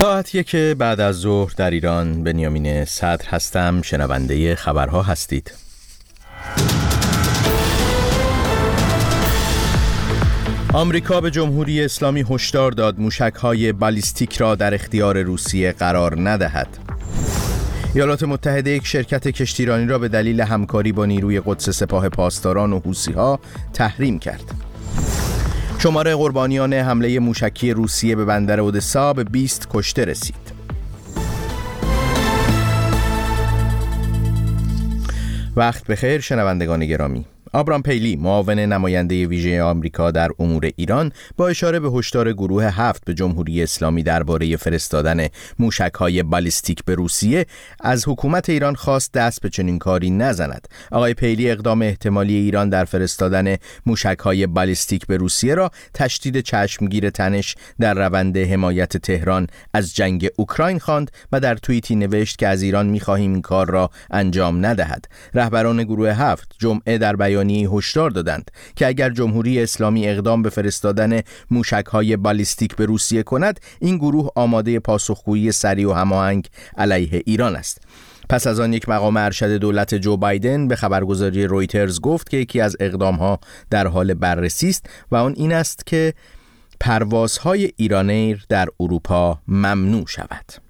ساعت 1 بعد از ظهر در ایران. بنیامین صدر هستم، شنونده خبرها هستید. آمریکا به جمهوری اسلامی هشدار داد موشک‌های بالیستیک را در اختیار روسیه قرار ندهد. ایالات متحده یک شرکت کشتیرانی را به دلیل همکاری با نیروی قدس سپاه پاسداران و حوثی‌ها تحریم کرد. شمار قربانیان حمله موشکی روسیه به بندر اودسا به 20 کشته رسید. وقت بخیر شنوندگان گرامی. آبرام پیلی، معاون نماینده ویژه آمریکا در امور ایران، با اشاره به هشدار گروه 7 به جمهوری اسلامی درباره فرستادن موشک‌های بالیستیک به روسیه، از حکومت ایران خواست دست به چنین کاری نزند. آقای پیلی اقدام احتمالی ایران در فرستادن موشک‌های بالیستیک به روسیه را تشدید چشمگیر تنش در روند حمایت تهران از جنگ اوکراین خواند و در توییتی نوشت که از ایران می‌خواهیم این کار را انجام ندهد. رهبران گروه 7 جمعه در بیانیه هشدار دادند که اگر جمهوری اسلامی اقدام به فرستادن موشک‌های بالیستیک به روسیه کند، این گروه آماده پاسخگویی سریع و هماهنگ علیه ایران است. پس از آن یک مقام ارشد دولت جو بایدن به خبرگزاری رویترز گفت که یکی از اقدام‌ها در حال بررسی است و آن این است که پروازهای ایرانیر در اروپا ممنوع شود.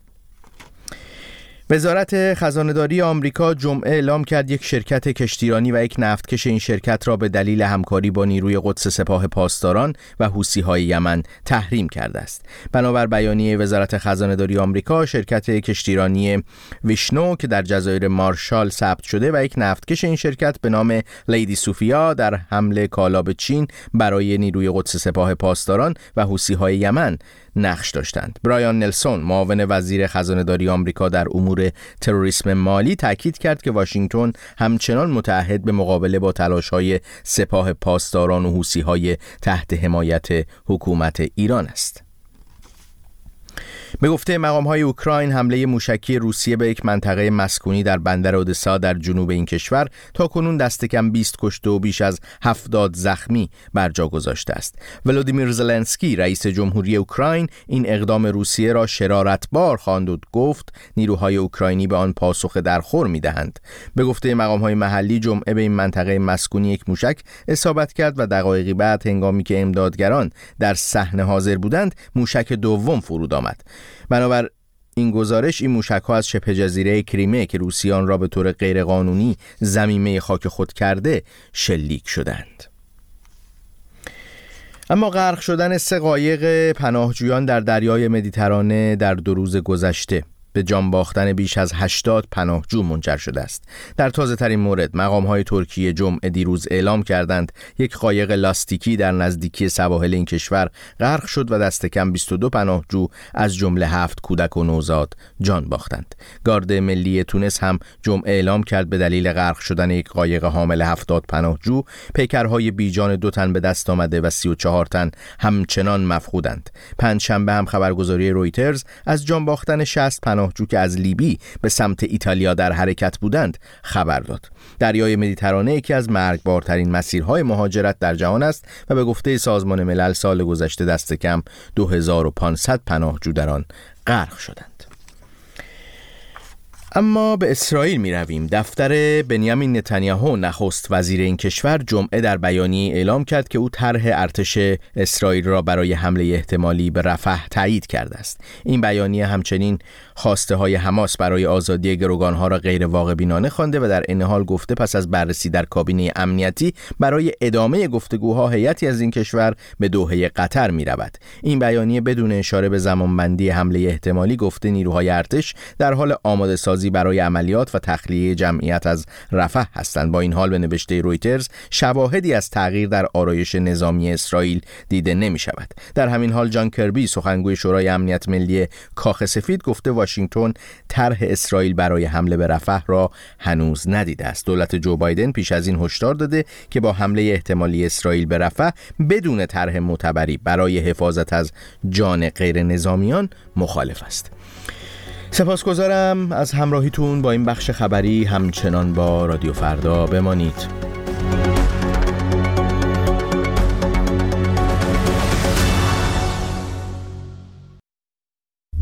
وزارت خزانه‌داری آمریکا جمعه اعلام کرد یک شرکت کشتیرانی و یک نفتکش این شرکت را به دلیل همکاری با نیروی قدس سپاه پاسداران و حوثی‌های یمن تحریم کرده است. بنابر بیانیه وزارت خزانه‌داری آمریکا، شرکت کشتیرانی ویشنو که در جزایر مارشال ثبت شده و یک نفتکش این شرکت به نام لیدی سوفیا در حمله کالا به چین برای نیروی قدس سپاه پاسداران و حوثی‌های یمن نقش داشتند. برایان نلسون، معاون وزیر خزانه‌داری آمریکا در امور تروریسم مالی، تاکید کرد که واشنگتن همچنان متعهد به مقابله با تلاش‌های سپاه پاسداران و حوثی‌های تحت حمایت حکومت ایران است. به گفته مقام‌های اوکراین، حمله موشکی روسیه به یک منطقه مسکونی در بندر اودسا در جنوب این کشور تاکنون دست کم 20 کشته و بیش از 70 زخمی بر جا گذاشته است. ولودیمیر زلنسکی، رئیس جمهوری اوکراین، این اقدام روسیه را شرارتبار خواند و گفت نیروهای اوکراینی به آن پاسخ درخور می‌دهند. به گفته مقام‌های محلی، جمعه به این منطقه مسکونی یک موشک اصابت کرد و دقایقی بعد هنگامی که امدادگران در صحنه حاضر بودند، موشک دوم فرود آمد. بنابر این گزارش، این موشک‌ها از شبه جزیره کریمه که روسیان را به طور غیرقانونی ضمیمه خاک خود کرده شلیک شدند. اما غرق شدن 3 قایق پناهجویان در دریای مدیترانه در 2 روز گذشته به جان باختن بیش از 80 پناهجو منجر شده است. در تازه‌ترین مورد، مقام‌های ترکیه جمعه دیروز اعلام کردند یک قایق لاستیکی در نزدیکی سواحل این کشور غرق شد و دست کم 22 پناهجو از جمله 7 کودک و نوزاد جان باختند. گارد ملی تونس هم جمعه اعلام کرد به دلیل غرق شدن یک قایق حامل 70 پناهجو، پیکرهای بیجان 2 تن به دست آمده و 34 تن همچنان مفقودند. پنجشنبه هم خبرگزاری رویترز از جان باختن 60 پناهجو که از لیبی به سمت ایتالیا در حرکت بودند خبر داد. دریای مدیترانه یکی از مرگبارترین مسیرهای مهاجرت در جهان است و به گفته سازمان ملل سال گذشته دست کم 2500 پناهجو در آن غرق شدند. اما به اسرائیل می رویم. دفتر بنیامین نتانیاهو، نخست وزیر این کشور، جمعه در بیانیه اعلام کرد که او طرح ارتش اسرائیل را برای حمله احتمالی به رفح تایید کرده است. این بیانیه همچنین خواسته های حماس برای آزادی گروگانها را غیر واقع بینانه خوانده و در این حال گفته پس از بررسی در کابینه امنیتی برای ادامه گفتگوها هیئتی از این کشور به دوحه قطر می رود. این بیانیه بدون اشاره به زمانبندی حمله احتمالی گفته نیروهای ارتش در حال آماده سازی برای عملیات و تخلیه جمعیت از رفح هستند. با این حال به نوشته رویترز شواهدی از تغییر در آرایش نظامی اسرائیل دیده نمی شود. در همین حال جان کربی، سخنگوی شورای امنیت ملی کاخ سفید، گفته واشنگتن طرح اسرائیل برای حمله به رفح را هنوز ندیده است. دولت جو بایدن پیش از این هشدار داده که با حمله احتمالی اسرائیل به رفح بدون طرح معتبری برای حفاظت از جان غیر نظامیان مخالف است. سپاسگزارم از همراهیتون با این بخش خبری. همچنان با رادیو فردا بمانید.